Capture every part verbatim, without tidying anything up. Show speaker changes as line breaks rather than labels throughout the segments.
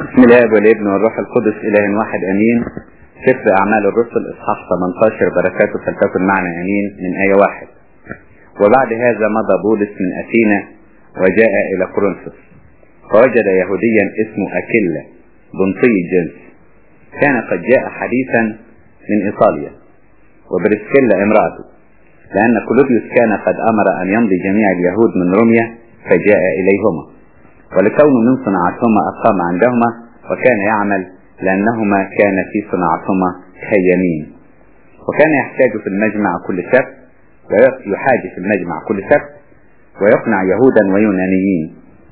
بسم الله والابن والروح القدس إله واحد أمين. سفر أعمال الرسل إصحاح ثمانية عشر بركاته فلتكن معنا أمين من آية واحد. وبعد هذا مضى بولس من أثينا وجاء إلى كورنثوس، فوجد يهوديا اسمه أكيلا بنطي الجنس، كان قد جاء حديثا من إيطاليا، وبرسكيلا امرأته، لأن كلوديوس كان قد أمر أن يمضي جميع اليهود من روميا، فجاء إليهما، ولكونه من صناعتهما أقام عندهما، وكان يعمل لأنهما كان في صناعتهما خيامين. وكان يحتاج في المجمع كل سبت ويحاج في المجمع كل سبت ويقنع يهودا ويونانيين.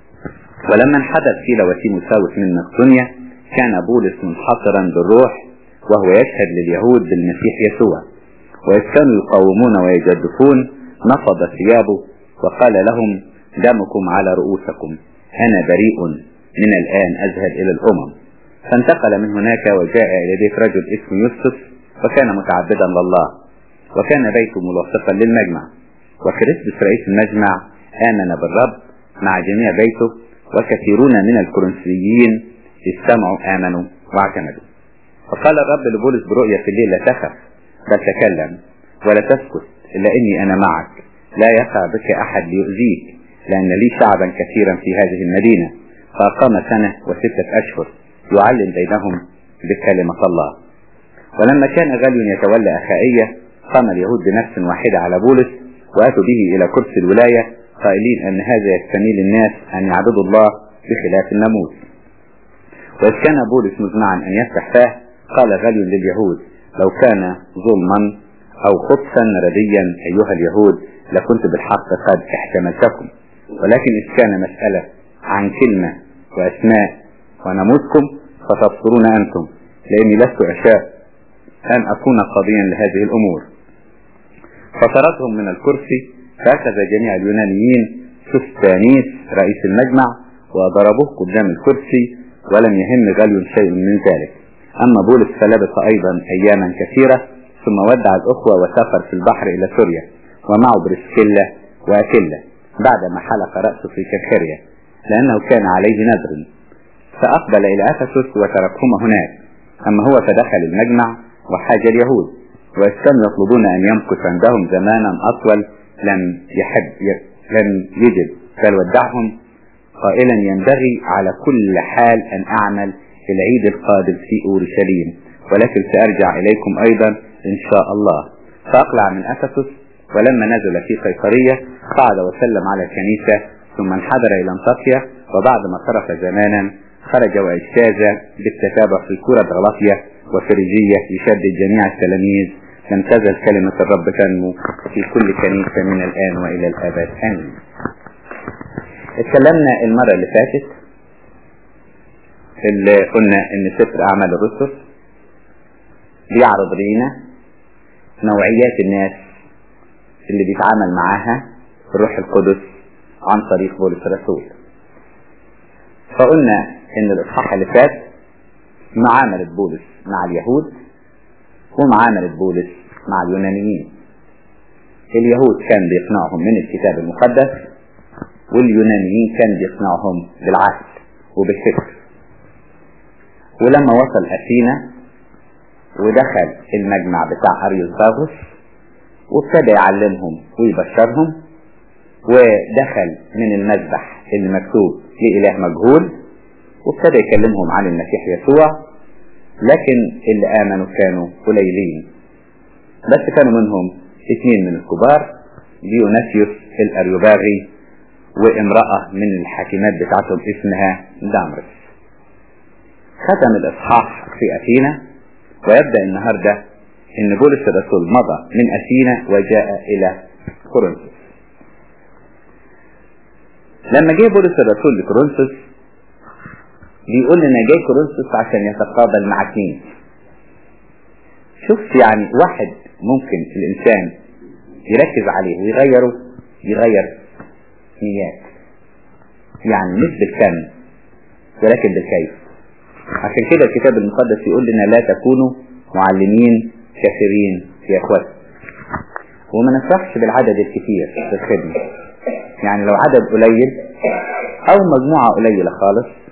ولما انحدر سيلا وتيموثاوس من مقدونيا، كان بولس منحصرا بالروح وهو يشهد لليهود بالمسيح يسوع، وإذ كانوا يقاومون ويجدفون نفض ثيابه وقال لهم: دمكم على رؤوسكم، أنا بريء من الآن أذهب إلى الأمم. فانتقل من هناك وجاء إلى بيت رجل اسمه يوسف، وكان متعبدا لله، وكان بيته ملصقا للمجمع. وكريسبس رئيس المجمع آمن بالرب مع جميع بيته، وكثيرون من الكورنثيين استمعوا آمنوا واعتمدوا. فقال الرب لبولس برؤية في الليل: لا تخف، بل تكلم ولا تسكت، إلا إني أنا معك، لا يقع بك أحد ليؤذيك، لأن لي شعبا كثيرا في هذه المدينة. فأقام سنة وستة أشهر يعلم بينهم بكلمة الله. ولما كان غالي يتولى أخائية، قام اليهود بنفس واحدة على بولس، وأتوا به إلى كرسي الولاية قائلين أن هذا يستميل الناس أن يعبدوا الله بخلاف الناموس. وإذ كان بولس مزمعا أن يفتح فاه، قال غالي لليهود: لو كان ظلما أو خبثا رديا أيها اليهود لكنت بالحق قد احتملتكم، ولكن إذ كان مسألة عن كلمة وأسماء وناموسكم فتبصرون أنتم، لأني لست أشاء أن أكون قاضيا لهذه الأمور. فطردهم من الكرسي، فأخذ جميع اليونانيين سوستانيس رئيس المجمع وضربوه قدام الكرسي، ولم يهم غالي شيء من ذلك. أما بولس فلبث أيضا أياما كثيرة، ثم ودع الأخوة وسافر في البحر إلى سوريا، ومعه برسكيلا وأكيلا، بعدما حلق رأسه في كنخريا، لأنه كان عليه نذر. فأقبل إلى أفسس وتركهما هناك. أما هو فدخل المجمع وحاج اليهود، وإذ كانوا يطلبون أن يمكث عندهم زمانا أطول لم يحب لم يجد، بل ودعهم قائلا: ينبغي على كل حال أن أعمل في العيد القادم في أورشليم، ولكن سأرجع إليكم أيضا إن شاء الله. فأقلع من أفسس، ولما نزل في قيصرية قعد وسلم على الكنيسة، ثم انحدر إلى أنطاكيا. وبعد ما صرف زمانا خرج واجتاز بالتتابع في كرة غلاطيا وفريجية يشدد جميع التلاميذ، لم تزل كلمة الرب تنمو في كل كنيسة من الآن وإلى الأبد آمين. اتكلمنا المرة اللي فاتت اللي قلنا ان سفر أعمال الرسل بيعرض لنا نوعيات الناس اللي بيتعامل معاها الروح القدس عن طريق بولس الرسول. فقلنا ان الاصحاح اللي فات معاملة بولس مع اليهود ومعاملة بولس مع اليونانيين. اليهود كان بيقنعهم من الكتاب المقدس، واليونانيين كان بيقنعهم بالعقل وبالفكر. ولما وصل أثينا ودخل المجمع بتاع أريوسباغوس وابتدى يعلمهم ويبشرهم، ودخل من المذبح اللي مكتوب لإله مجهول، وابتدى يكلمهم عن المسيح يسوع. لكن اللي آمنوا كانوا قليلين، بس كانوا منهم اثنين من الكبار، ديوناسيوس الأريوباغي وامرأة من الحاكمات بتاعتهم اسمها دامرس. ختم الإصحاح في أثينا، ويبدأ النهاردة إن بولس الرسول مضى من أثينا وجاء إلى كورنثوس. لما جاء بولس الرسول لكورنثوس بيقول لنا جاي كورنثوس عشان يتقابل مع اثنين. شوف يعني واحد ممكن الإنسان يركز عليه ويغيره، يغير نيات، يعني مش بالكم ولكن بالكيف. عشان كده الكتاب المقدس يقول لنا: لا تكونوا معلمين كثيرين يا اخوات. وما نفرحش بالعدد الكثير في الخدمة، يعني لو عدد قليل او مجموعة قليلة خالص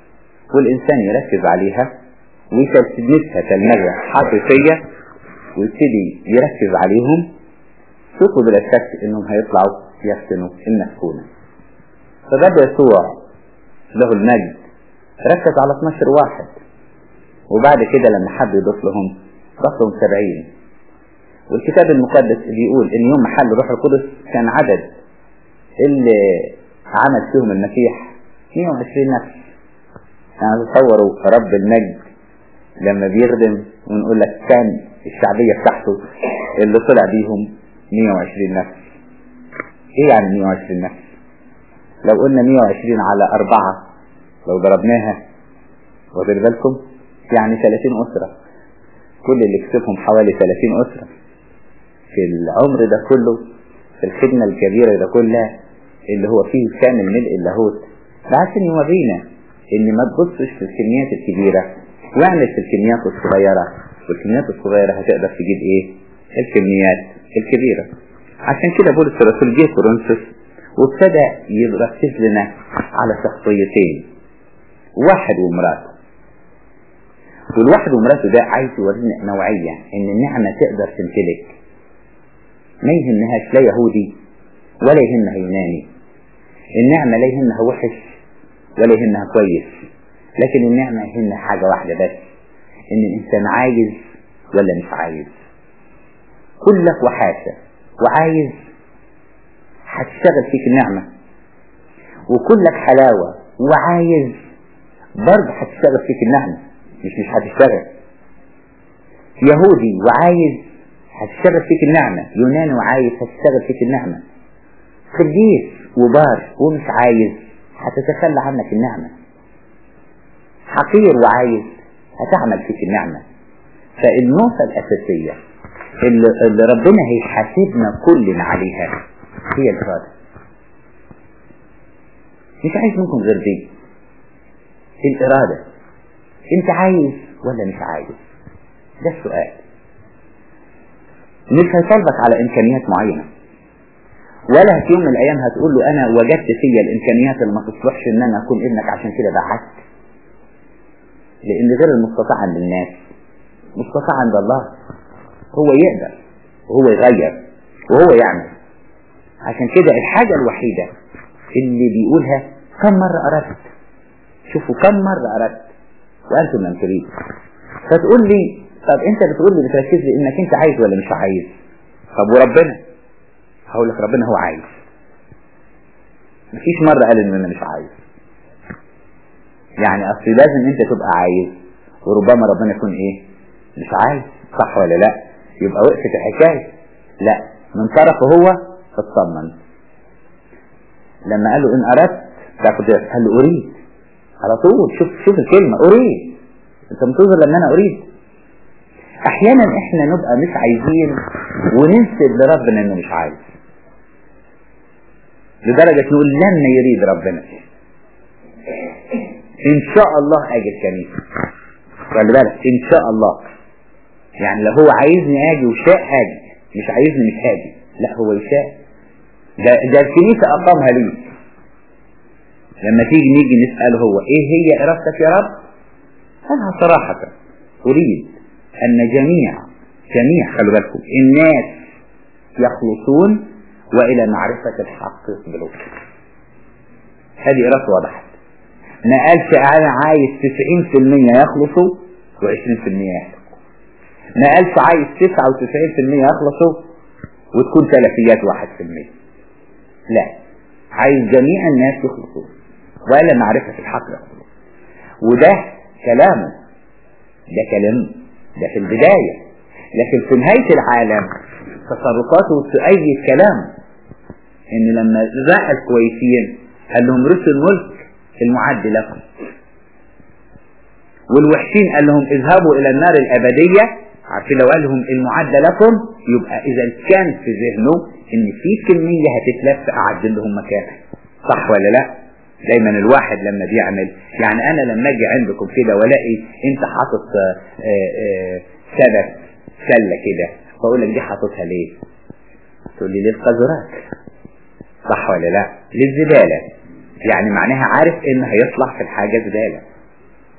والإنسان يركز عليها ويتلمسها تلمذة حقيقية ويبتدي يركز عليهم، شوفوا بلا شك إنهم هيطلعوا يفتنوا المسكونة. فبدأ يسوع له المجد ركز على اثناشر واحد، وبعد كده لما حب يضيف لهم ضاف لهم سبعين. والكتاب المقدس بيقول إن يوم محل روح القدس كان عدد اللي عمل فيهم المسيح مئة وعشرين نفس. يعني تصوروا رب المجد لما بيخدم ونقول لك كان الشعبية بتاعته اللي طلع بيهم مئة وعشرين نفس. ايه يعني مئة وعشرين نفس؟ لو قلنا مئة وعشرين على أربعة لو ضربناها واخد بالكم يعني ثلاثين أسرة، كل اللي كسبهم حوالي ثلاثين أسرة في العمر ده كله، في الخدمة الكبيرة ده كلها اللي هو فيه كامل ملء اللاهوت. ده عشان يورينا ان ما تبصش في الكميات الكبيرة واعمل في الكميات الصغيرة، والكميات الصغيرة هتقدر تجيب ايه؟ الكميات الكبيرة. عشان كده بولس الرسول جه كورنثوس وابتدى يركز لنا على شخصيتين، واحد ومراته. والواحد ومراته ده عايز يورينا نوعية ان النعمة تقدر تمتلك، ما يهمهاش لا يهودي ولا يهمها يوناني. النعمة لا يهمها وحش ولا يهمها كويس، لكن النعمة يهمها حاجة واحدة بس، ان الانسان عايز ولا مش عايز. كلك وحاشة وعايز هتشتغل فيك النعمة، وكلك حلاوة وعايز برضه هتشتغل فيك النعمة، مش مش هتشتغل. يهودي وعايز هتشتغل فيك النعمة، يوناني وعايز هتشتغل فيك النعمة. قديس وبار ومش عايز هتتخلى عنك النعمة. حقير وعايز هتعمل فيك النعمة. فالنقطة الأساسية اللي, اللي ربنا هيحاسبنا كلنا عليها هي الإرادة. مش عايز منكم غير دي، الإرادة. انت عايز ولا مش عايز؟ ده السؤال. مش هيطلبك على إمكانيات معينة، ولا في يوم من الأيام هتقول له أنا وجدت فيا الإمكانيات اللي ما تصلحش إن أنا أكون ابنك عشان كده بعدت. لأن غير المستطاع عند الناس مستطاع عند الله. هو يقدر وهو يغير وهو يعمل. عشان كده الحاجة الوحيدة اللي بيقولها كم مرة أردت. شوفوا كم مرة أردت وأنتم لم تريدوا. فتقول لي طب أنت بتقول لي بتركز لي إنك أنت عايز ولا مش عايز. طب وربنا؟ هقول لك ربنا هو عايز. مفيش مرة قال إن أنا مش عايز. يعني أصل لازم أنت تبقى عايز وربما ربنا يكون إيه؟ مش عايز. صح ولا لا؟ يبقى وقفت الحكاية. لا، من طرفه هو اطمن. لما قال له إن أردت تاخد قال له أريد على طول. شوف شوف الكلمة أريد. أنت منتظر لما أنا أريد. أحيانا إحنا نبقى مش عايزين وننسب لربنا إنه مش عايز، لدرجة نقول لما يريد ربنا إن شاء الله أجي الكنيسة. خلي بالك إن شاء الله، يعني لو هو عايزني أجي وشاء أجي، مش عايزني مش هاجي. لا هو يشاء. ده, ده الكنيسة أقامها ليه. لما تيجي نيجي نسأله هو إيه هي إرادتك يا رب؟ قالها صراحة أريد أن جميع جميع خلوا بالكم الناس يخلصون وإلى معرفة الحق يقبلون. هذه إرادة وضحت. ما قالش أنا عايز تسعين في المية يخلصوا وعشرين في المية يهلكوا. ما قالش عايز تسعة وتسعين في المية يخلصوا وتكون ثلاثيات واحد في المية. لا، عايز جميع الناس يخلصوا وإلى معرفة الحق يقبلون. وده كلامه، ده كلامه ده في البداية، لكن في نهاية العالم تصرفاته تؤيد كلامه. ان لما راح الكويسين قال لهم رثوا الملك المعد لكم، والوحشين قال لهم اذهبوا الى النار الابدية. عارفين لو قال لهم المعد لكم يبقى اذا كان في ذهنه ان في كمية هتتلف اعد لهم مكانها. صح ولا لا؟ دايما الواحد لما بيعمل، يعني انا لما اجي عندكم كده والاقي انت حاطط سبت سلة كده، فاقول لك دي حاططها ليه؟ تقول لي للقذرات. صح ولا لا؟ للزبالة. يعني معناها عارف ان هيصلح في الحاجة زبالة.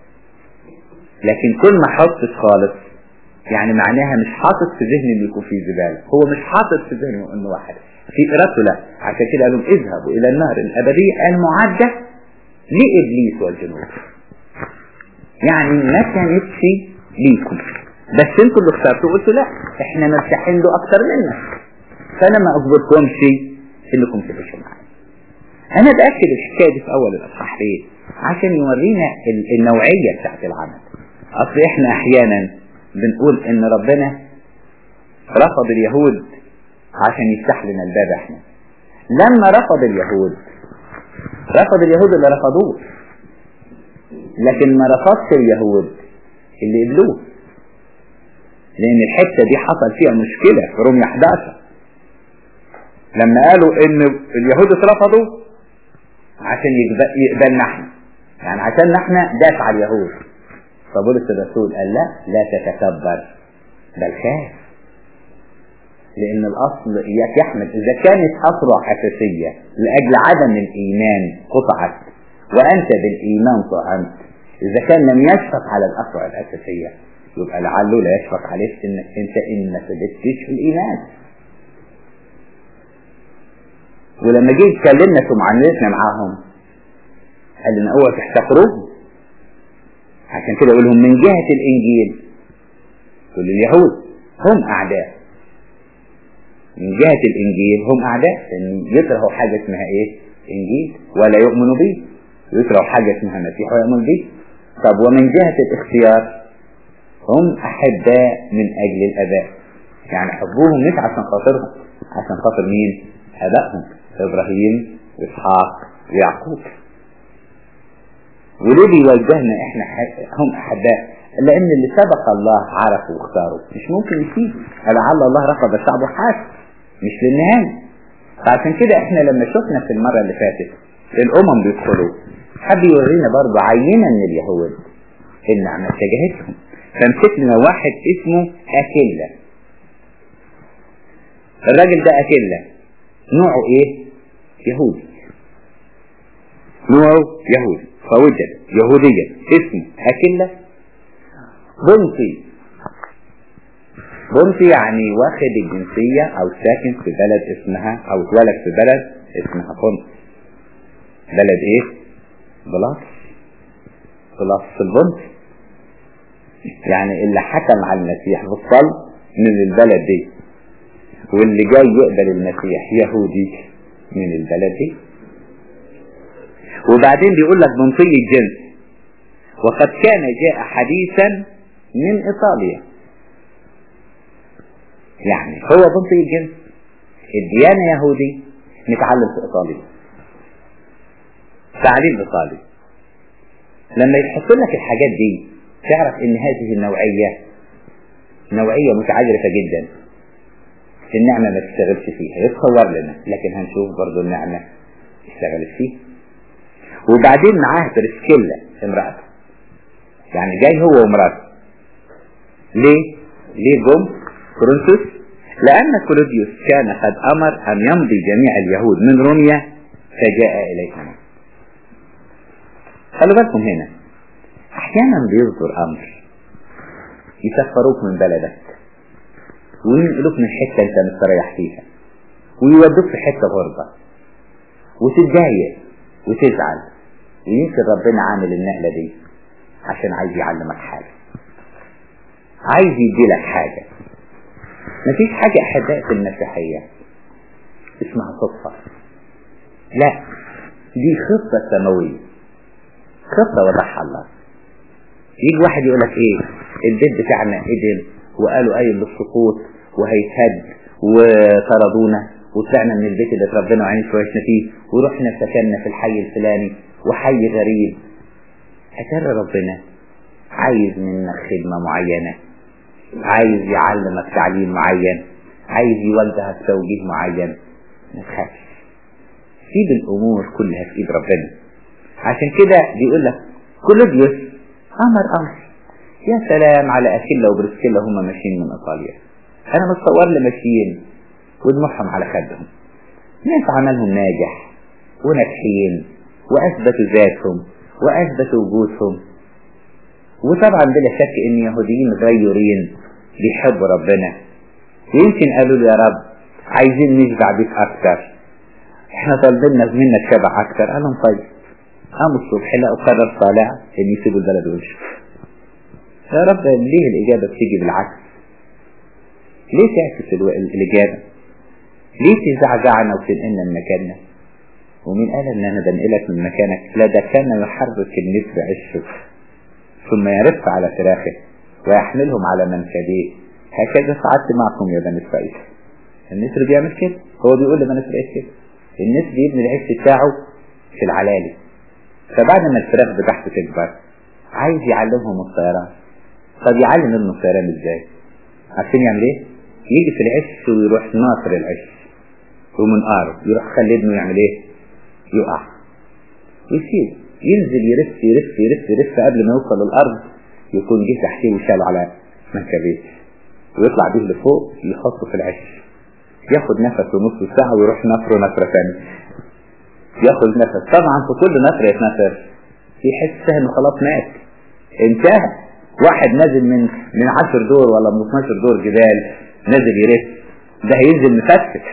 لكن كل ما حطش خالص يعني معناها مش حاطط في ذهنه انه يكون في زبالة، هو مش حاطط في ذهنه انه واحد في ارادته، لا. عشان كده قالوا اذهبوا الى النار الابدية المعدة لابليس والجنود. يعني ما كانتش ليكم، بس انتوا اللي اخترتوا قلتوا لا احنا مرتاحين له اكتر منا، فانا ما اجبركمش انكم تعيشوا معايا. انا باكد الحكايه دي في اول الاصحاح ليه؟ عشان يورينا النوعيه بتاعت العمل. اصل احنا احيانا بنقول ان ربنا رفض اليهود عشان يفتح لنا الباب. احنا لما رفض اليهود رفض اليهود اللي رفضوه، لكن ما رفضش اليهود اللي قبلوه، لان الحته دي حصل فيها مشكله في رومية احد عشر لما قالوا ان اليهود اترفضوا عشان يقبلنا احنا، يعني عشان احنا دافع اليهود. فبولس الرسول قال لا لا تتكبر بل خاف، لان الاصل اياك يحمل. اذا كانت اصرع اساسيه لاجل عدم الايمان قطعت وانت بالايمان طعنت، اذا كان لم يشفق على الاصرع الاساسيه يبقى لعله لا يشفق عليك انك انت ان ما ثبتش في الايمان. ولما جيت اتكلمنا في معاملتنا معاهم قال لنا اوعوا تحتقروهم. عشان كده اقول لهم من جهه الانجيل كل اليهود هم اعداء، من جهه الانجيل هم اعداء، ان يكرهوا حاجه اسمها ايه؟ انجيل ولا يؤمنوا به، ويكرهوا حاجه اسمها مسيح ويؤمنوا به. طب ومن جهه الاختيار هم احباء من اجل الاباء، يعني حبوهم مش عشان خاطرهم، عشان خاطر مين؟ ابائهم ابراهيم واسحاق ويعقوب. وليه بيوجهنا احنا هم احباء؟ لان اللي سبق الله عرفه واختاره مش ممكن يسيب، لعل الله رفض شعبه حاسب مش للنهايه. فعشان كده احنا لما شفنا في المره اللي فاتت الامم بيدخلوا، حب يورينا برضه عينه من اليهود النعمه اتجاهتهم. فمسكنا واحد اسمه اكيلا. الراجل ده اكيلا نوعه ايه؟ يهودي، نوعه يهودي. فوجد يهوديا اسمه اكيلا بنطي. بنطي يعني واخد الجنسية او ساكن في بلد اسمها او اتولد في بلد اسمها بنط. بلد ايه؟ بلاط. بلاط في البنط، يعني اللي حكم على المسيح بالصلب من البلد دي، واللي جاي يقبل المسيح يهودي من البلد دي. وبعدين بيقول لك بنطي الجنس، وقد كان جاء حديثا من ايطاليا. يعني هو بنطي الجنس، الديانة يهودي، نتعلم في ايطاليا تعليم ايطالي. لما يحط لك الحاجات دي تعرف ان هذه النوعية نوعية متعجرفة جدا. النعمة ما تشتغلش فيها، يتصور لنا، لكن هنشوف برضو النعمة اشتغلت فيه. وبعدين معاه بريسكيلا امرأته، يعني جاي هو ومراته. ليه؟ ليه جم كورنثوس؟ لأن كلوديوس كان قد أمر أن يمضي جميع اليهود من روميا فجاء إلينا. خلوا بالكم هنا أحيانا بيصدر أمر يسفروك من بلدك وينقلوك من حتة أنت مستريح فيها ويودوك في حتة غربة وتتضايق وتزعل، ويمكن ربنا عامل النقلة دي عشان عايز يعلمك حاجة، عايز يديلك حاجة. مفيش حاجة أحباء في المسيحية اسمها صدفة، لا، دي خطة سماوية، خطة وضعها الله. يجي واحد يقولك ايه؟ البيت بتاعنا قدم وقالوا قايل للسقوط وهيتهد وطردونا وطلعنا من البيت اللي اتربينا وعيني شويشنا فيه ورحنا سكننا في الحي الفلاني وحي غريب. أترى ربنا عايز منك خدمة معينة، عايز يعلمك تعليم معين، عايز يوجهك توجيه معين. ما تخافش، سيب الأمور كلها في إيد ربنا. عشان كده بيقول لك كلوديوس أمر أمر. يا سلام على أكيلا وبريسكيلا هم ماشيين من إيطاليا، أنا متصور لي ماشيين ودموعهم على خدهم، ناس عملهم ناجح وناجحين وأثبتوا ذاتهم وأثبتوا وجودهم، وطبعا بلا شك ان يهوديين غيورين بيحبوا ربنا، يمكن قالوا له يا رب عايزين نشبع بيك اكتر، احنا طالبين منك شبع اكتر. قال لهم طيب. قاموا الصبح لقوا قرار طالع ان يسيبوا البلد ويمشوا. يا رب ليه الاجابه بتيجي بالعكس؟ ليه تعكس الاجابه؟ ليه تزعزعنا وتنقلنا من مكاننا؟ ومين قال ان انا بنقلك من مكانك؟ لا، ده كان يحرك النسر عشه ثم يرف على فراخه ويحملهم على منكبيه، هكذا فعلت معكم يا بني اسرائيل. النسر بيعمل كده، هو بيقول لبني اسرائيل كده. النسر يبني العش بتاعه في العلالي، فبعد ما الفراخ بتاعته تكبر عايز يعلمهم الطيران. طب يعلم ابنه الطيران ازاي؟ عارفين يعمل ايه؟ يجي في العش ويروح ناصر العش ومنقاره، يروح خلي ابنه يعمل ايه؟ يقع ويسيب ينزل يرف يرف يرف يرف قبل ما يوصل للارض يكون جه تحتيه وشاله على منكبيه، ويطلع بيه لفوق يحطه في العش، ياخد نفسه نص ساعه ويروح نفره نفره ثانيه، ياخد نفس. طبعا في كل نفر يتنفر يحس انه خلاص مات انتهى. واحد نازل من من عشر دور ولا من اثناشر دور جبال نازل يرف، ده هينزل مفتت.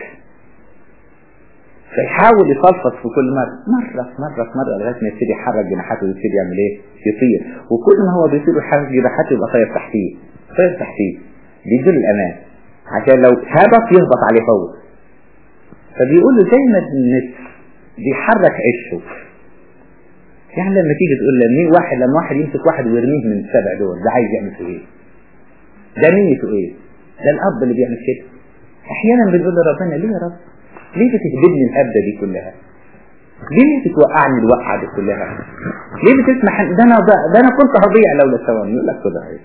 فيحاول يفلفص في كل مرة مرة في مرة في مرة لغاية ما يبتدي يحرك جناحاته ويبتدي يعمل ايه؟ يطير. وكل ما هو بيطير يحرك جناحاته يبقى طاير تحتيه طاير تحتيه بيديله الأمان عشان لو هبط يهبط عليه هو. فبيقول له زي ما النسر بيحرك عشه. يعني لما تيجي تقول لمين واحد لما واحد يمسك واحد ويرميه من السبع دول، ده عايز يعمل فيه ايه؟ ده نيته ايه؟ ده الأب اللي بيعمل كده. أحيانا بنقول لربنا ليه يا رب؟ ليه بتهددني الهبدة دي كلها؟ ليه بتوقعني الوقعة دي كلها؟ ليه بتسمح ده انا ده انا كنت هضيع لولا ثواني؟ يقول لك كده ايه؟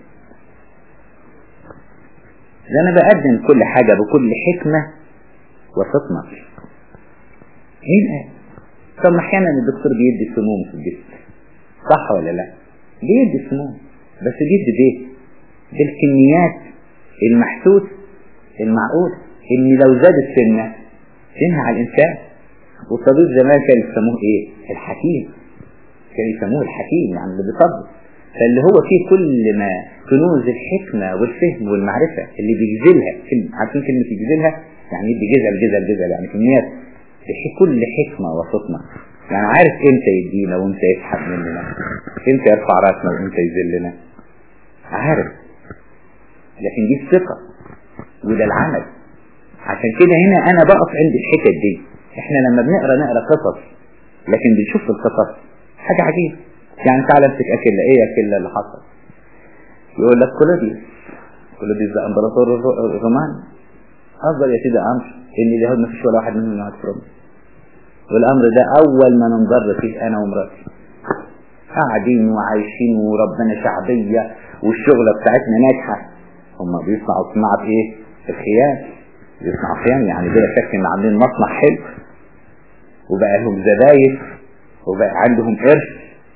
ده انا بقدم كل حاجة بكل حكمة وفطنة. مين قال؟ طب احيانا الدكتور بيدي سموم في الجسم، صح ولا لا؟ بيدي سموم، بس بيدي بايه؟ بالكميات المحسوس المعقول، ان لو زادت سنة تنهى على الانسان. والطبيب زمان كان يسموه ايه؟ الحكيم. كان يسموه الحكيم يعني اللي بيطبب، فاللي هو فيه كل ما كنوز الحكمة والفهم والمعرفة اللي بيجزلها. عارفين كلمة يجزلها؟ يعني يدي جزل جزل جزل يعني كميات كل حكمة وفطنة، يعني عارف امتى يدينا وامتى يسحب مننا، امتى يرفع راسنا وامتى يذلنا، عارف. لكن دي الثقة وده العمل. عشان كده هنا انا بقف عند الحتة دي. احنا لما بنقرأ نقرأ قصص، لكن بنشوف القصص حاجة عجيبة. يعني تعالى امسك اكلة ايه اكلة اللي حصل، يقول لك كلوديوس كلوديوس ده امبراطور الرومان. افضل يا سيدي امر ان اليهود ما فيش ولا واحد منهم يقعد في روما، والامر ده اول ما ننضر فيه انا ومراتي قاعدين وعايشين وربنا شعبية والشغلة بتاعتنا ناجحة. هم بيصنعوا صناعة ايه؟ الخيام. بيصنعوا خيام يعني بلا شك ان عاملين مصنع حلو وبقى لهم زباين وبقى عندهم قرش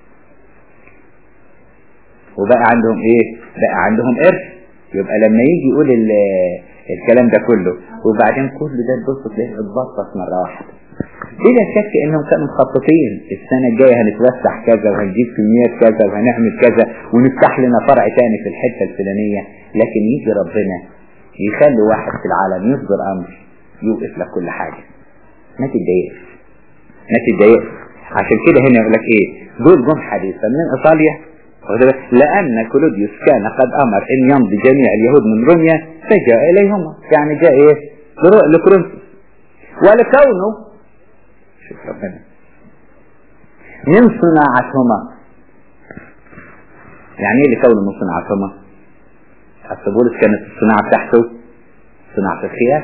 وبقى عندهم ايه؟ بقى عندهم قرش. يبقى لما يجي يقول الكلام ده كله وبعدين كل ده تبص تلاقيه اتبطط مرة واحدة. بلا شك انهم كانوا مخططين السنة الجاية هنتوسع كذا وهنجيب كميات كذا وهنعمل كذا ونفتح لنا فرع تاني في الحتة الفلانية. لكن يجي ربنا يخلي واحد في العالم يصدر امر يوقف لك كل حاجة. ما تتضايقش ما تتضايقش. عشان كده هنا يقول لك ايه؟ دول جم حديثا من ايطاليا لأن كلوديوس كان قد أمر أن يمضي جميع اليهود من روميا فجاء إليهم. يعني جاء إيه؟ لكورنثوس. ولكونه شوف ربنا من صناعتهما. يعني إيه لكونه من صناعتهما؟ حتى بولس كانت الصناعة بتاعته صناعة الخياس.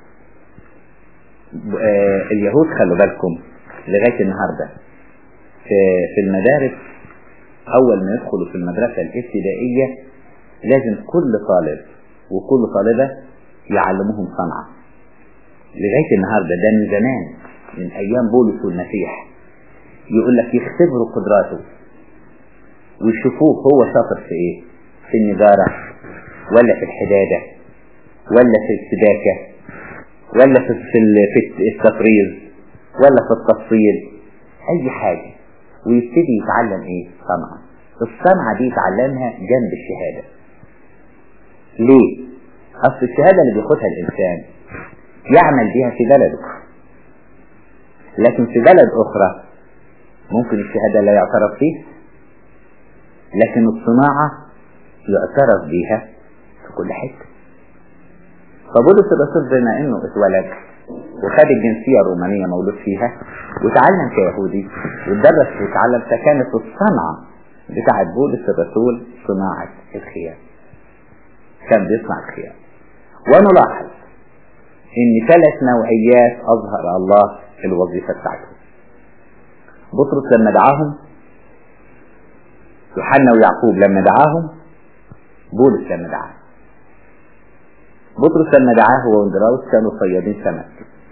آه اليهود خلوا بالكم لغاية النهاردة في, في المدارس أول ما يدخلوا في المدرسة الابتدائية لازم كل طالب وكل طالبة يعلموهم صنعة. لغاية النهاردة ده من زمان من أيام بولس والمسيح يقول لك يختبروا قدراته ويشوفوه هو شاطر في إيه؟ في النجارة ولا في الحدادة ولا في السباكة ولا في في التطريز ولا في التفصيل أي حاجة، ويبتدي يتعلم ايه؟ صنعة. الصنعة دي اتعلمها جنب الشهادة. ليه؟ اصل الشهادة اللي بياخدها الانسان يعمل بيها في بلده، لكن في بلد اخرى ممكن الشهادة لا يعترف فيها، لكن الصناعة يعترف بيها في كل حتة. فبولس الرسول بما انه اتولد وخد الجنسية الرومانية مولود فيها وتعلم كيهودي وتدرس وتعلم، فكانت الصنعة بتاعت بولس الرسول صناعة الخيام، كان بيصنع الخيام. ونلاحظ ان ثلاث نوعيات اظهر الله الوظيفة بتاعتهم. بطرس لما دعاهم، يوحنا ويعقوب لما دعاهم، بولس لما دعاه. بطرس لما دعاه هو واندراوس كانوا صيادين سمك،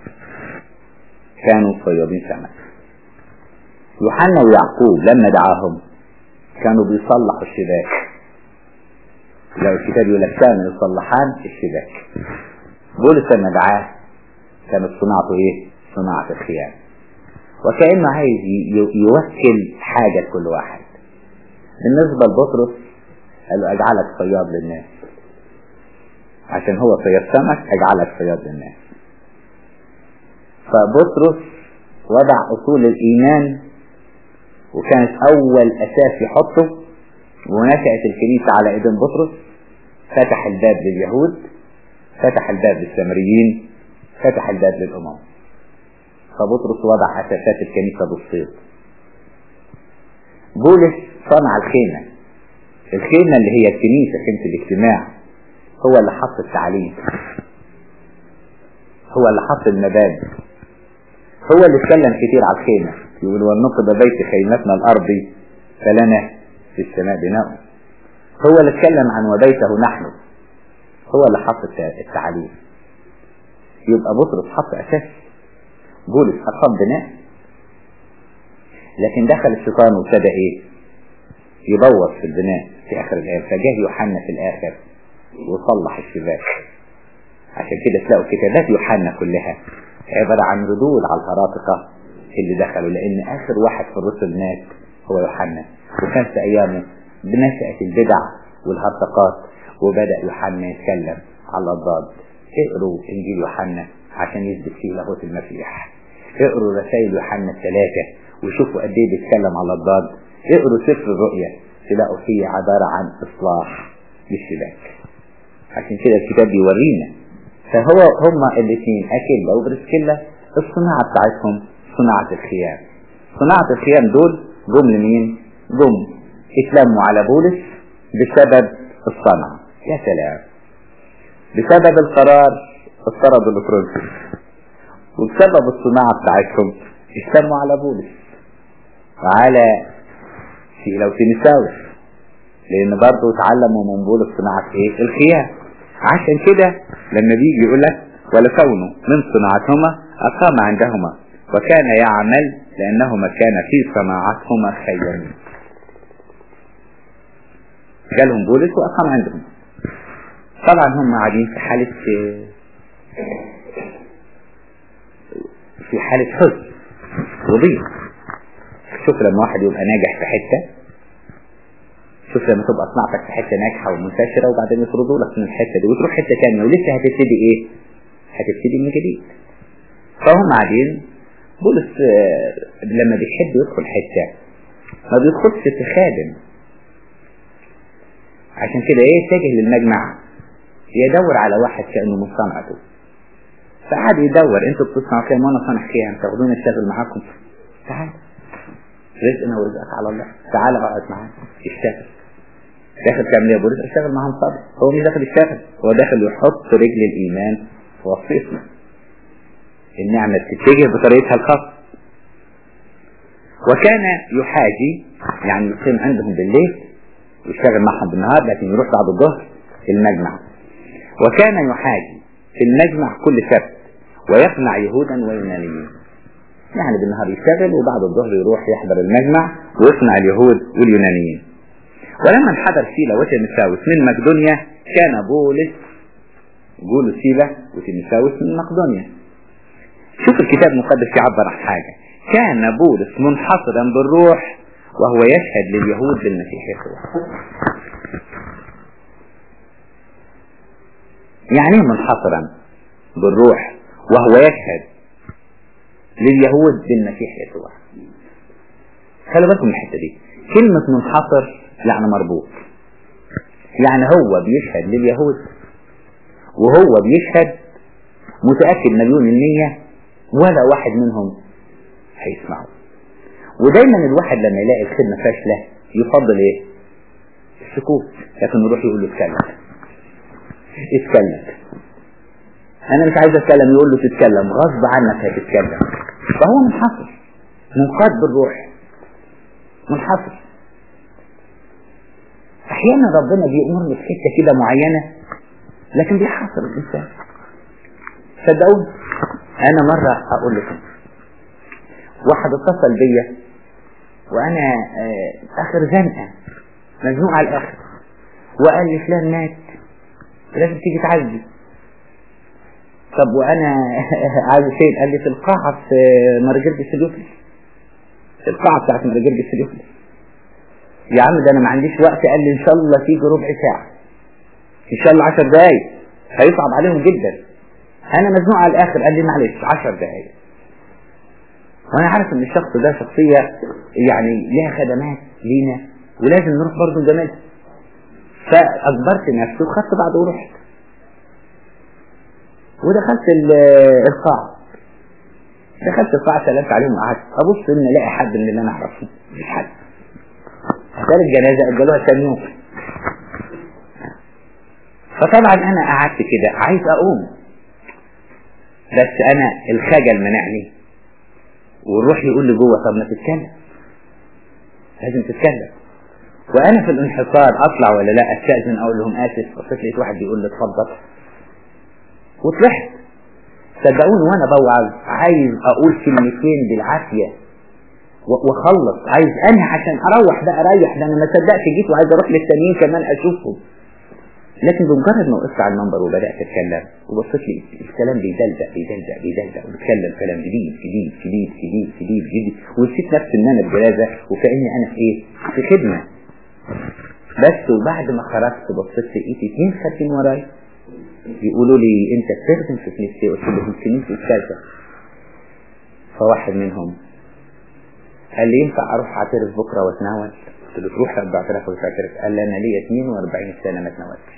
كانوا صيادين سمك. يوحنا ويعقوب لما دعاهم كانوا بيصلحوا الشباك. لو الكتاب يقول لك كانوا يصلحان الشباك. بولس لما دعاه كانت صناعته ايه؟ صناعة الخيام. وكأنه عايز يوكل حاجة لكل واحد. بالنسبة لبطرس قال له اجعلك صياد للناس، عشان هو صياد سمك اجعلك صياد للناس. فبطرس وضع اصول الايمان، وكانت اول اساس يحطه، ونشأت الكنيسة على ايدين بطرس. فتح الباب لليهود، فتح الباب للسامريين، فتح الباب للامم. فبطرس وضع اساسات الكنيسة بالصيد. بولس صنع الخيمة، الخيمة اللي هي الكنيسة، خيمة الاجتماع. هو اللي حط التعليم، هو اللي حط المبادئ، هو اللي اتكلم كتير على الخيمة. يقول ونقض بيت خيمتنا الارضي فلنا في السماء بناء. هو اللي اتكلم عن وبيته نحن، هو اللي حط التعليم. يبقى بطرس حط اساس، بولس اقام بناء. لكن دخل الشيطان وابتدى ايه؟ يبوظ في البناء في اخر الايه. فجاه يوحنا في الاخر وصلح الشباك. عشان كده تلاقوا كتابات يوحنا كلها عبارة عن ردود على الهراطقة اللي دخلوا، لان اخر واحد في الرسل مات هو يوحنا، وكان في ايامه بنشأة البدع والهرطقات، وبدأ يوحنا يتكلم على الضاد. اقروا انجيل يوحنا عشان يثبت فيه لاهوت المسيح. اقروا رسائل يوحنا الثلاثة وشوفوا قد ايه بيتكلم على الضاد. اقروا سفر الرؤيا تلاقوا فيه عبارة عن اصلاح للشباك. عشان كده الكتاب بيورينا. فهو هما الاثنين اكيلا وبرسكيلا الصناعة بتاعتهم صناعة الخيام. صناعة الخيام دول جم لمين؟ جم اتلموا على بولس بسبب الصنعة. يا سلام، بسبب القرار افترضوا الكرونسي، وبسبب الصناعة بتاعتهم اتلموا على بولس وعلى لو تيموثاوس، لان برضه اتعلموا من بولس صناعة ايه؟ الخيام. عشان كده لما بيجي يقول لك ولكونه من صناعتهما اقام عندهما وكان يعمل لانهما كان في صناعتهما خيامين. جالهم بولس واقام عندهم. طبعا هم قاعدين في حالة في حالة حزن وضيق. شوف لما واحد يبقى ناجح في حتة، شوف لما تبقى صناعتك في حتة ناجحة ومنتشرة وبعدين يطردوا لك من الحتة دي وتروح حتة تانية ولسه هتبتدي ايه؟ هتبتدي من جديد. فهم قاعدين. بولس لما بيحب يدخل حتة ما بيدخلش في خادم. عشان كده ايه؟ اتجه للمجمع يدور على واحد كأنه من صنعته. فقعد يدور، انتوا بتصنعوا كام وانا صنع كام، تاخدوني اشتغل معاكم. تعال، رزقنا ورزقك على الله، تعال اقعد معاك اشتغل. داخل تعمل ايه يا بولس؟ اشتغل معاهم صبر. هو مش داخل يشتغل، هو داخل يحط رجل الايمان في وصيتنا. النعمة تتجه بطريقتها الخاصة. وكان يحاجي، يعني يقيم عندهم بالليل ويشتغل معهم بالنهار، لكن يروح بعد الظهر في المجمع. وكان يحاجي في المجمع كل سبت ويقنع يهودا ويونانيين. يعني بالنهار يشتغل وبعد الظهر يروح يحضر المجمع ويقنع اليهود واليونانيين. ولما انحدر سيلا وتيموثاوس من مقدونيا كان بولس، بولس سيلا وتيموثاوس من مقدونيا. شوف الكتاب المقدس يعبر عن حاجة. كان بولس منحصرا بالروح وهو يشهد لليهود بالمسيح يسوع. يعني منحصرا بالروح وهو يشهد لليهود بالمسيح يسوع. خلوا بالكم من الحته دي، كلمه منحصر يعني مربوط، يعني هو بيشهد لليهود وهو بيشهد متاكد مليون المية ولا واحد منهم هيسمعه. ودايما الواحد لما يلاقي الخدمه فاشله يفضل ايه؟ السكوت، لكن يروح يقول له اتكلم اتكلم. انا مش عايز اتكلم، يقول له تتكلم غصب عنك هتتكلم. فهو منحصر، منقاد بالروح، منحصر. احيانا ربنا بيأمرني في حته كده معينه لكن بيحصر الانسان. صدقوني انا مره اقول لكم، واحد اتصل بيا وانا اخر زنقه مزنوق على الاخر، وقال لي فلان مات لازم تيجي تعزي. طب وانا عايز فين؟ قال لي في القاعه في مرجرج السلوفلي، في القاعه بتاعت مرجرج السلوفلي. يا عم ده انا ما عنديش وقت. قال لي ان شاء الله تيجي ربع ساعه، ان شاء الله عشر دقايق، هيصعب عليهم جدا. انا مزنوق على الاخر. قال لي معلش عشر دقايق. وانا عارف ان الشخص ده شخصيه يعني لها خدمات لينا ولازم نروح برضه نجاملها. فاجبرت نفسي وخدت بعض ورحت ودخلت القاعه. دخلت القاعه سلمت عليهم وقعدت ابص ان الاقي حد من اللي انا اعرفه، مش حد. هتلاقي الجنازه اجلوها ثاني يوم. فطبعا انا قعدت كده عايز اقوم، بس انا الخجل منعني والروح يقول لي جوه طب ما تتكلم، لازم تتكلم. وانا في الانحصار اطلع ولا لا، استاذن اقول لهم اسف. بصيت لقيت واحد بيقول لي اتفضل وطلعت. صدقوني وانا بوعظ عايز اقول كلمتين بالعافيه واخلص، عايز انهي عشان اروح بقى اريح. ده انا ما صدقت جيت وعايز اروح للتانيين كمان اشوفهم. لكن بمجرد ما وقفت على المنبر وبدات اتكلم وبصيت لي الكلام بيدلدق بيدلدق بيدلدق وبتكلم كلام جديد جديد جديد جديد جديد جديد، ونسيت نفسي ان انا بجلازه وكاني انا في ايه؟ في خدمه بس. وبعد ما خرجت بصيت لقيت اتنين خارجين ورايا يقولوا لي انت بتخدم في كنيستي؟ قلت لهم كنيستي كذا. فواحد منهم قال لي ينفع اروح اعترف بكره واتناول؟ قلت له تروح بعترف وتعترف. قال لي انا ليا اتنين واربعين سنه ما اتناولتش.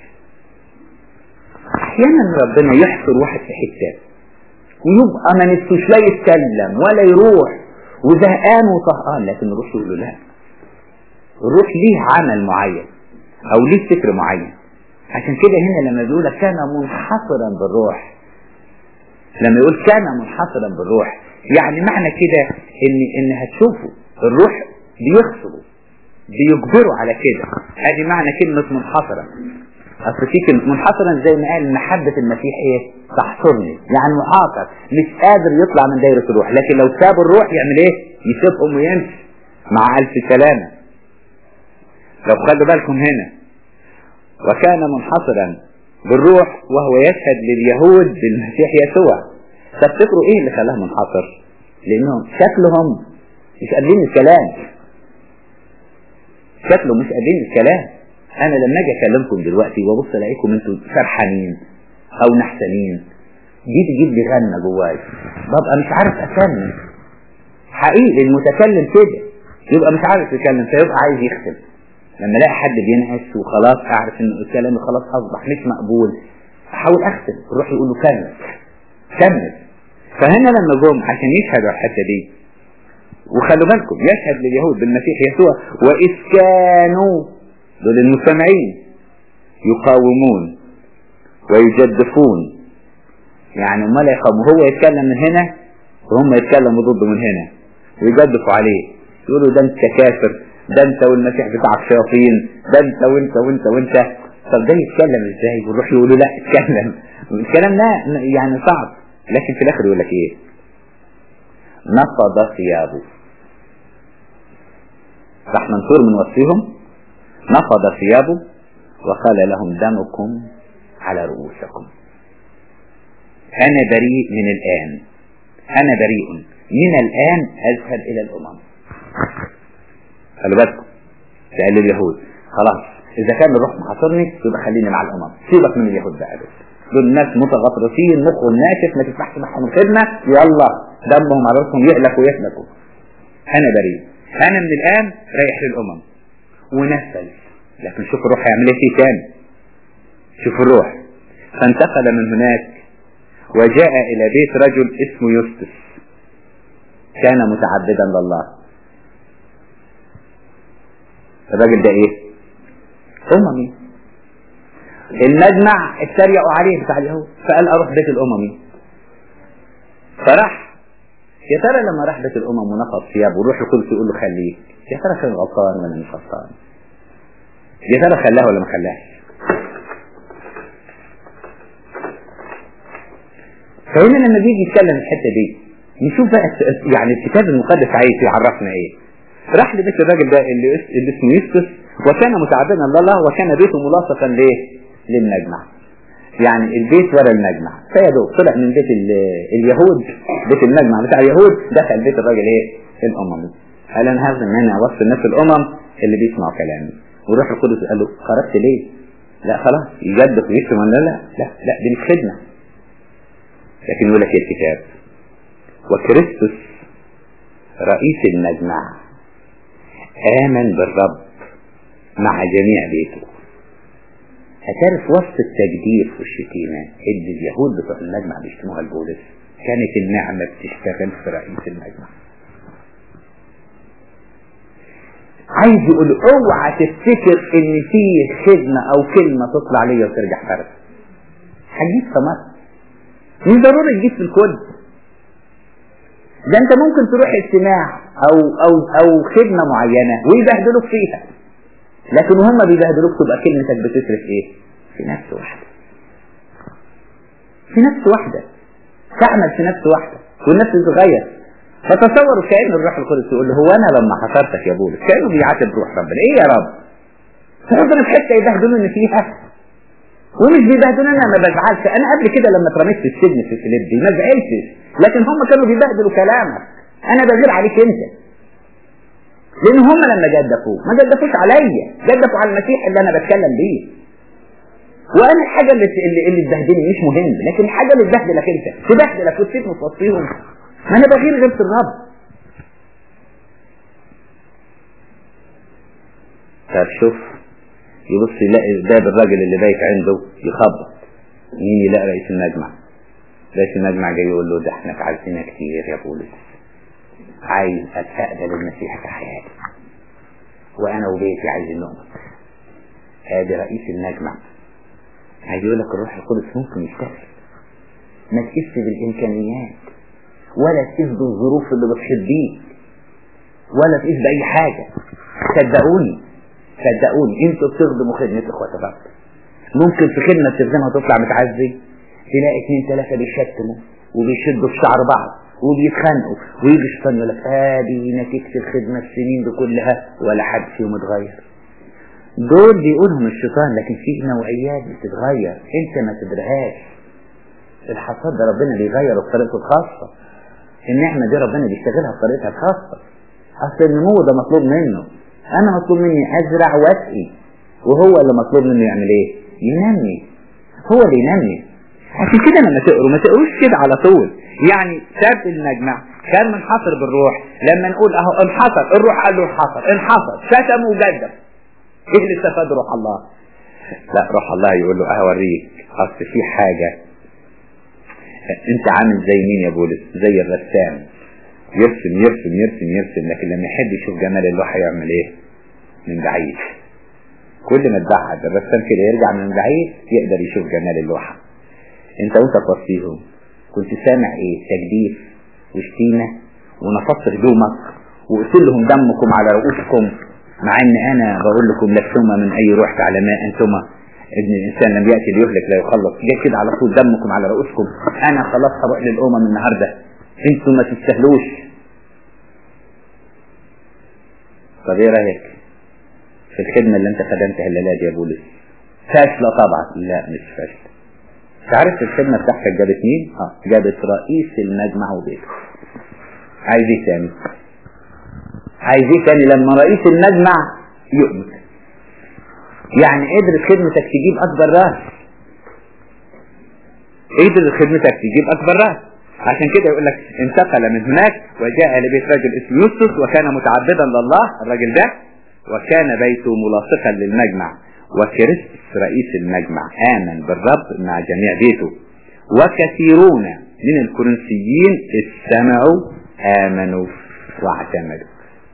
احيانا ربنا يحصر واحد في حته ويبقى ما نفسوش لا يتكلم ولا يروح وزهقان وطهقان، لكن الروح يقول له لا. الروح ليه عمل معين او ليه فكر معين. عشان كده هنا لما بيقول كان منحصرا بالروح، لما يقول كان منحصرا بالروح يعني معنى كده ان ان هتشوفوا الروح بيغصبوا بيجبروا على كده. ادي معنى كلمه منحصرا. اصل في كلمه منحصرا زي ما قال محبه المسيح ايه؟ تحصرني، يعني محاصر مش قادر يطلع من دايره الروح. لكن لو ساب الروح يعمل ايه؟ يسيبهم ويمشي مع الف سلامه. لو خدوا بالكم هنا وكان منحصرا بالروح وهو يشهد لليهود بالمسيح يسوع. تفتكروا ايه اللي خلاه منحصر؟ لانهم شكلهم مش قادرين الكلام، شكله مش قادرين الكلام. انا لما اجي اكلمكم دلوقتي وابص الاقيكم انتوا فرحانين او نحسنين، دي تجيب لي غنه جواي، ببقى مش عارف اكمل. حقيقي المتكلم كده يبقى مش عارف يتكلم فيبقى عايز يختم. لما الاقي حد بينعس وخلاص اعرف ان الكلام خلاص اصبح مش مقبول، احاول اختم. الروح يقول له كمل كمل. فهنا لما جم عشان يشهدوا الحته دي، وخلوا بالكم يشهد لليهود بالمسيح يسوع واذ كانوا دول المستمعين يقاومون ويجدفون. يعني امال يقاوموا، هو يتكلم من هنا وهم يتكلموا ضده من هنا ويجدفوا عليه، يقولوا ده انت كافر، ده انت والمسيح بتاعك شياطين، ده انت وانت وانت وانت. طب ده يتكلم ازاي؟ والروح يقولوا لا اتكلم. الكلام ده يعني صعب، لكن في الاخر يقول لك ايه؟ نفض ثيابه. راح منصور من وصيهم نفض ثيابه وقال لهم دمكم على رؤوسكم. انا بريء من الان، انا بريء من الان اذهب الى الامم. خلي بالكم قال لليهود خلاص اذا كان الروح محاصرني يبقى خليني مع الامم، سيبك من اليهود بقى، دول ناس متغطرسين مخهم ناشف ما تسمحش معهم الخدمه، يلا دمهم على راسهم يهلكوا ويهلكوا. انا بريء، انا من الان رايح للامم ونفذ. لكن شوف الروح هيعمل ايه فيه تاني، شوف الروح. فانتقل من هناك وجاء الى بيت رجل اسمه يوستس كان متعبدا لله. الراجل ده ايه؟ اممي. المجمع اتريقوا عليه بتاع اليهود فقال اروح بيت الاممي، فراح. يا ترى لما راح بيت الامم ونقض ثيابه والروح القدس يقول له خليك، يا ترى كان غلطان ولا مش غلطان؟ يا ترى خلاه ولا ما خلاش؟ فهنا لما بيجي يتكلم الحته دي نشوف بقى يعني الكتاب المقدس عايز يعرفنا ايه. راح لبيت الراجل ده اللي اللي اسمه يوستس وكان متعبدا لله وكان بيته ملاصقا ليه؟ للمجمع. يعني البيت ورا المجمع، فيدوب طلع من بيت اليهود بيت المجمع بتاع اليهود دخل بيت الراجل ايه؟ الاممي. قال انا هذا ان انا اوصل الناس الامم اللي بيسمعوا كلامي. والروح القدس قال له خرجت ليه؟ لا خلاص يجدف ويشتم ولا لا لا لا دي مش خدمه. لكن يقول لك ايه الكتاب؟ وكريستوس رئيس المجمع آمن بالرب مع جميع بيته. هتعرف وسط التجديف والشتيمة اللي اليهود بتوع المجمع بيشتموها البولس كانت النعمة بتشتغل في رئيس المجمع. عايز يقول اوعى تفتكر ان فيه خدمة او كلمة تطلع ليا وترجع فرد. هجيب ثمر مش ضروري تجيب في الكل. ده انت ممكن تروح اجتماع او او او خدمة معينة ويبهدلوك فيها، لكن هم بيبهدلوك تبقى كلمتك بتصرف ايه؟ في نفس واحدة، في نفس واحدة تعمل في نفس واحدة والنفس تتغير. فتصوروا كأن الروح القدس يقول له هو انا لما حصرتك يا بولس كأنه بيعاتب روح ربنا ايه يا رب؟ فربنا في حتة يبهدلوني فيها ومش بيبهدلوني انا ما بزعلش. انا قبل كده لما اترميت في السجن في فيليبي ما زعلتش، لكن هم كانوا بيبهدلوا كلامك. انا بغير عليك انت، لان هم لما جدفوا ما جدفوش عليا، جدفوا على المسيح اللي انا بتكلم بيه. وانا الحاجه اللي اللي, اللي تبهدلني مش مهم، لكن الحاجه اللي تبهدلك انت تبهدلك وتسيب مفصيهم. ما انا بغير غير في الرب. طب شوف يبص يلاقي باب الراجل اللي بايت عنده يخبط، مين يلاقي رئيس المجمع. رئيس المجمع جاي يقول له ده احنا تعبنا كتير يا بولس، عايز اتقبل المسيح في حياتي وانا وبيتي عايزين نؤمن. ادي رئيس المجمع عايز يقول لك الروح القدس ممكن يشتغل. ما تقيس بالامكانيات ولا تقيس بالظروف اللي بتحيط بيك ولا تقيس باي حاجه. صدقوني صدقوني انتوا بتخدموا خدمه اخوات الرب. ممكن في خدمه بتخدمها تطلع متعزي تلاقي اثنين ثلاثه بيشتموا وبيشدوا في شعر بعض وبيتخانقوا ويجي الشيطان يقول لك ادي نتيجه الخدمه السنين دي كلها ولا حد فيهم اتغير. دول بيقولهم الشيطان، لكن في نوعيات بتتغير انت ما تدريهاش. الحصاد ده ربنا بيغيره بطريقته الخاصه، النعمه دي ربنا بيشتغلها بطريقتها الخاصه. اصل النمو ده مطلوب منه، انا مطلوب مني ازرع واسقي وهو اللي مطلوب منه يعمل ايه؟ ينمي. هو اللي ينمي. عشان كده لما تقروا ما تقروش كده على طول. يعني ساب المجمع كان منحصر بالروح، لما نقول اهو انحصر الروح قال له انحصر انحصر شتم وجدف، ايه اللي استفاد روح الله؟ لا روح الله يقول له اهوريك اصل في حاجه. انت عامل زي مين يا بولس؟ زي الرسام يرسم يرسم يرسم يرسم، لكن لما يحب يشوف جمال اللوحه يعمل ايه؟ من بعيد. كل ما تبعد الرسام كده يرجع من بعيد يقدر يشوف جمال اللوحه. انت وانت توصيهم كنت سامع ايه؟ تجديف وشتيمه ونفضت هدومك وقتل لهم دمكم على رؤوسكم، مع ان انا بقول لكم لستما من اي روح على ما انتما ابن الانسان لم ياتي ليهلك لا يخلص. جاي كده على طول دمكم على رؤوسكم. انا خلاص هروح للامم النهارده، انتم ما تستاهلوش. طب ايه رايك في الخدمه اللي انت خدمتها الليله دي يا بولس؟ فاشله طبعا. لا مش فاشله. تعرف الخدمه بتاعتك جابت مين؟ اه جابت رئيس المجمع وبيته. عايز ايه تاني؟ عايز ايه تاني لما رئيس المجمع يؤمن؟ يعني قدر خدمتك تجيب اكبر راس، قدر خدمتك تجيب اكبر راس. عشان كده يقول لك انتقل من هناك وجاء لبيت رجل اسمه يوسف وكان متعبدا لله. الراجل ده وكان بيته ملاصقا للمجمع، وكريستوس رئيس المجمع آمن بالرب مع جميع بيته، وكثيرون من الكورنثيين استمعوا آمنوا واعتمدوا.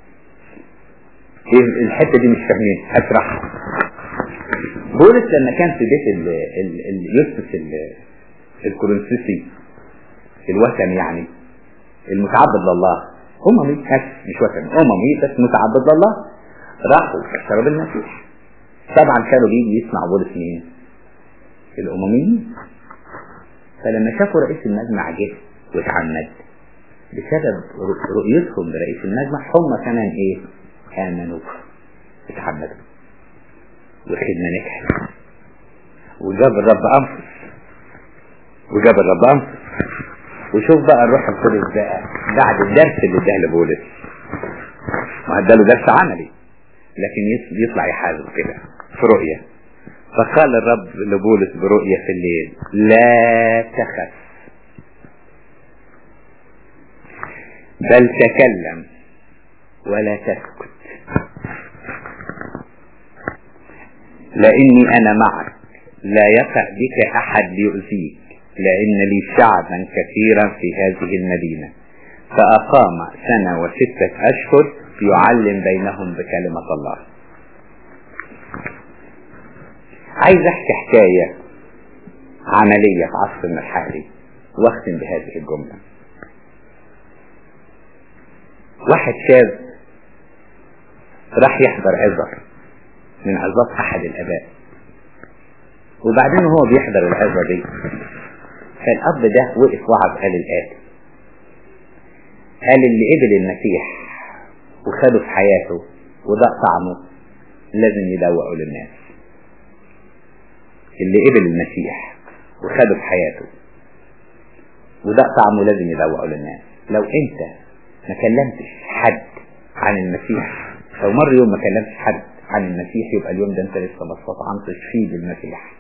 ايه الحته دي مش فاهمين؟ اشرحها. بولس لما كان في بيت ال ال ال يوسف الكورنثيسي الوثني، يعني المتعبد لله، اممي بس مش وثني، اممي بس متعبد لله، راحوا شرب المسيح. طبعا كانوا بيجي يسمع بولس مين؟ الامميين. فلما شافوا رئيس المجمع جه واتعمد بسبب رؤيتهم لرئيس المجمع، هم كمان ايه؟ آمنوا اتعمدوا والخدمة نجحت وجاب الرب أنفس وجاب الرب أنفس. وشوف بقى الروح القدس بقى بعد الدرس اللي اداه لبولس، ما اداله درس عملي لكن يطلع يحاسب كده في رؤية. فقال الرب لبولس برؤية في الليل: لا تخف بل تكلم ولا تسكت، لاني انا معك، لا يقع بك احد ليؤذيك، لان لي شعبا كثيرا في هذه المدينة. فاقام سنة وستة اشهر يعلم بينهم بكلمة الله. عايز احكي حكاية عملية في عصرنا الحالي واختم بهذه الجملة. واحد شاب راح يحضر عظة من عظات احد الاباء، وبعدين هو بيحضر العظة دي فالاب ده وقف وعظ قال الآتي: قال اللي قبل المسيح وخده في حياته وده طعمه لازم يدوقه للناس. اللي قبل المسيح وخده في حياته وده طعمه لازم يدوقه للناس. لو انت ما كلمتش حد عن المسيح، لو مر يوم ما كلمتش حد عن المسيح، يبقى اليوم ده انت لسه ما استطعمتش فيه بالمسيح.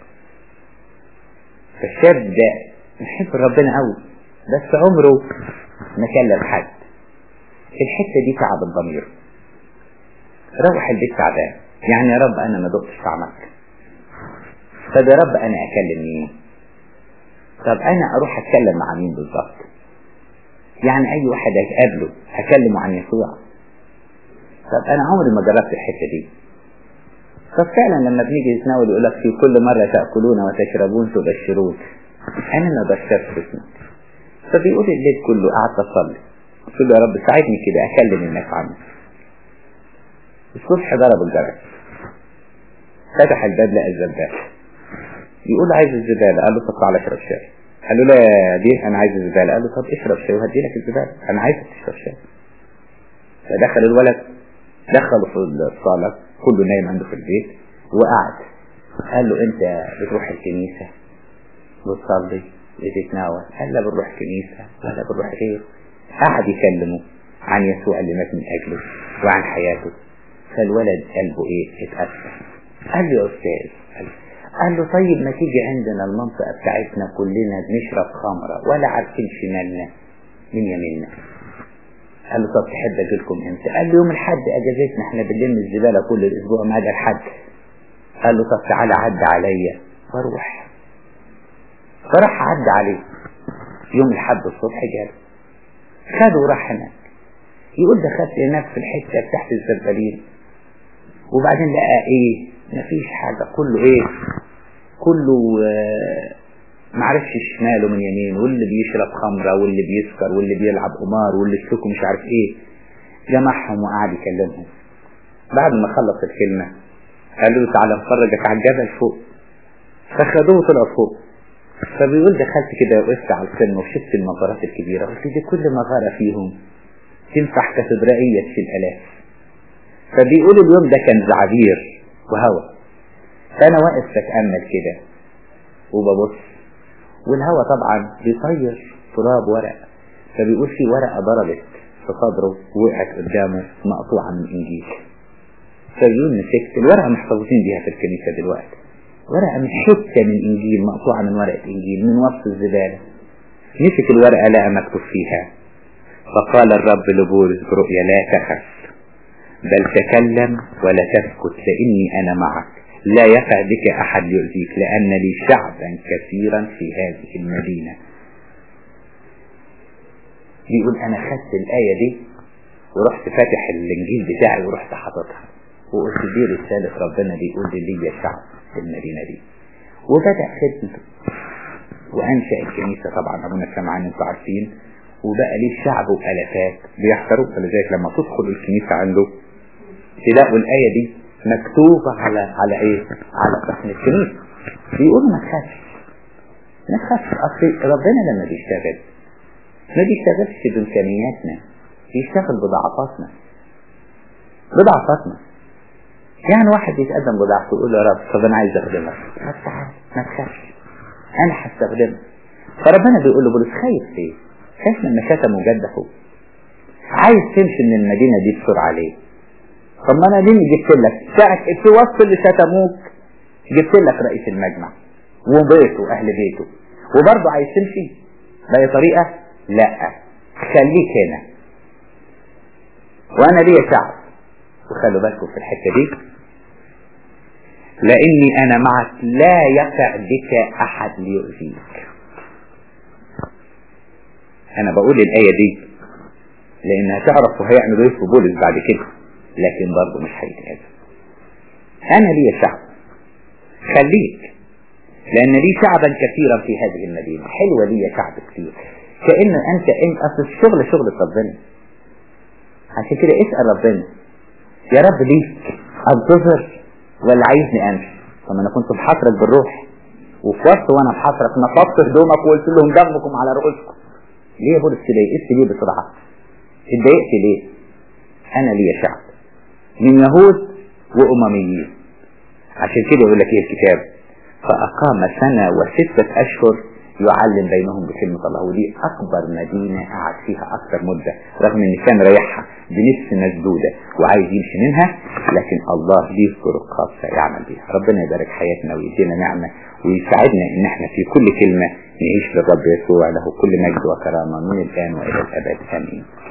فالشاب ده محب ربنا قوي بس عمره ما كلم حد. الحته دي تعب الضمير. روح البيت تعبان، يعني يا رب انا ما دقتش طعمك، طب يا رب انا اكلم مين؟ طب انا اروح اتكلم مع مين بالظبط؟ يعني اي واحد هقابله هكلمه عن يسوع؟ طب انا عمري ما جربت الحته دي. طب فعلا لما بنيجي نتناول يقول لك في كل مره تاكلون وتشربون تبشرون، انا ما بشربش اسمك. فبيقول الليل كله قعدت اصلي، قلت له يا رب ساعدني كده اكلم الناس عنك. الصبح ضرب الجرس، فتح الباب لقى الزبال، يقول عايز الزباله، قال له طب تعالى اشرب شاي. قال له لا يا دي انا عايز الزباله. قال له طب اشرب شاي وهدي لك الزباله، انا عايزك تشرب شاي. فدخل الولد، دخله في الصاله، كله نايم عنده في البيت، وقعد. قال له انت بتروح الكنيسه وتصلي وتتناول؟ قال لا بنروح كنيسه ولا بنروح غيره. قعد يكلمه عن يسوع اللي مات من اجله وعن حياته. فالولد قلبه ايه؟ اتأثر. قال له يا استاذ، قال له طيب ما تيجي عندنا المنطقة بتاعتنا كلنا بنشرب خمرة ولا عارفين شمالنا من يميننا. قال له طب تحب اجيلكم امتى؟ قال له يوم الحد اجازتنا، احنا بنلم الزبالة كل الاسبوع ما عدا الحد. قال له طب تعالى عد عليا واروح. فراح عد عليه يوم الحد الصبح، جاله خده وراح هناك. يقول دخلت هناك في الحتة تحت الزبالين، وبعدين لقى ايه؟ مفيش حاجة، كله ايه؟ كله آه معرفش شماله من يمين، واللي بيشرب خمرة واللي بيسكر واللي بيلعب قمار واللي يشتكوا مش عارف ايه. جمعهم وقعد يكلمهم. بعد ما خلص الكلمة قالوا له تعالى نفرجك على الجبل فوق. فخدوه طلعوا فوق. فبيقول دخلت كده وقفت على القمة وشفت المغارات الكبيرة، قلت دي كل مغارة فيهم تنفع كاتدرائية في الآلاف. فبيقول اليوم ده كان زعبير وهوا، فأنا واقف بتأمل كده وببص، والهوا طبعا بيطير تراب ورق. فبيقول في ورقة ضربت في صدره وقعت قدامه مقطوعة من إنجيل. فبيقول مسكت الورقة محتفظين بيها في الكنيسة دلوقتي، ورقة من حتة من إنجيل مقطوعة من ورقة إنجيل من وسط الزبالة. مسك الورقة لقى مكتوب فيها: فقال الرب لبولس برؤيا لا تخف بل تكلم ولا تسكت لإني أنا معك، لا يقع بك أحد يؤذيك لأن لي شعبا كثيرا في هذه المدينة. بيقول أنا خدت الآية دي ورحت فاتح الإنجيل بتاعي ورحت حاططها وقلت دي رسالة ربنا بيقول لي لي شعب في المدينة دي. وبدأ خدمته وأنشأ الكنيسة. طبعا أبونا سمعان انتوا عارفين، وبقى ليه شعب وألفات بيحضروا. فلذلك لما تدخل الكنيسة عنده تلاقوا الآية دي مكتوبة على على إيه؟ على صحن الكنيسة. بيقول ما تخافش ما تخافش، أصل ربنا لما بيشتغل ما بيشتغلش بإمكانياتنا، بيشتغل بضعفاتنا بضعفاتنا. يعني واحد يتقدم بضعفه يقول له يا رب طب أنا عايز أخدمك، طب تعال ما تخافش أنا هستخدمك. فربنا بيقول له بولس خايف إيه؟ خايف لما شتموا جدفوا؟ عايز تمشي من المدينة دي بسرعة ليه؟ طب ما أنا ليه جبت لك ساعة في وسط اللي شتموك جبت لك رئيس المجمع وبيته أهل بيته وبرضه عايز تمشي بأي طريقة؟ لا، خليك هنا وأنا ليا شعب. وخلوا بالكم في الحتة دي، لأني أنا معك لا يقع بك أحد ليؤذيك. أنا بقول الآية دي لأنها تعرف وهيعملوا إيه في بولس بعد كده، لكن برضه مش هيتقابل. أنا ليا شعب خليك، لأن لي شعبا كثيرا في هذه المدينة. حلوة ليا شعب كثير، كأن أنت أنت أصل الشغل شغل ربنا. عشان كده اسأل ربنا يا رب ليك أنتظر ولا عايزني أمشي؟ طب أنا كنت بحصرك بالروح وفي وسط وأنا بحصرك نفضت هدومك وقلت لهم دمكم على رؤوسكم. ليه يا بولس كده؟ يئست ليه بسرعة؟ اتضايقت ليه؟ أنا ليا شعب من يهود وأمميين. عشان كده يقول لك إيه الكتاب؟ فأقام سنة وستة أشهر يعلم بينهم بكلمة الله. ودي أكبر مدينة قعد فيها أكثر مدة، رغم إن كان رايحها بنفس مسدودة وعايز يمشي منها، لكن الله ليه طرق خاصة يعمل بيها. ربنا يبارك حياتنا ويدينا نعمة ويساعدنا إن احنا في كل كلمة نعيش للرب يسوع له كل مجد وكرامة من الآن وإلى الأبد. آمين.